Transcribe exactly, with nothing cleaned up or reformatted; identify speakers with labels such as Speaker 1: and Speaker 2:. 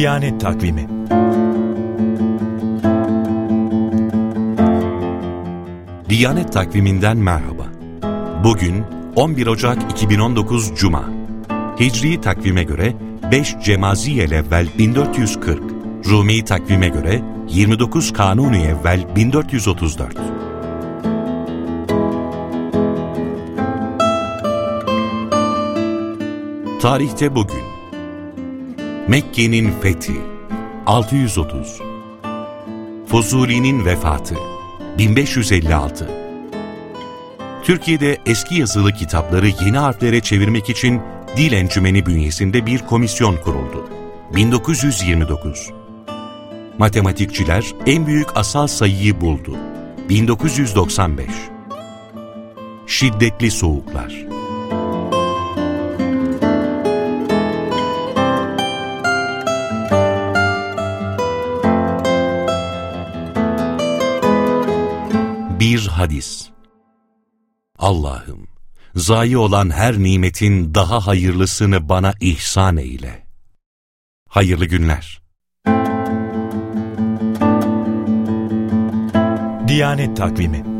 Speaker 1: Diyanet Takvimi.
Speaker 2: Diyanet Takviminden merhaba. Bugün on bir Ocak iki bin on dokuz Cuma. Hicri takvime göre beş Cemaziyel-evvel bin dört yüz kırk, Rumi takvime göre yirmi dokuz Kanuni-evvel bin dört yüz otuz dört. Tarihte bugün Mekke'nin fethi altı yüz otuz, Fuzuli'nin vefatı bin beş yüz elli altı. Türkiye'de eski yazılı kitapları yeni harflere çevirmek için Dil Encümeni bünyesinde bir komisyon kuruldu. bin dokuz yüz yirmi dokuz. Matematikçiler en büyük asal sayıyı buldu. bin dokuz yüz doksan beş. Şiddetli soğuklar. Bir hadis. Allah'ım, zayi olan her nimetin daha hayırlısını bana ihsan eyle. Hayırlı günler.
Speaker 1: Diyanet Takvimi.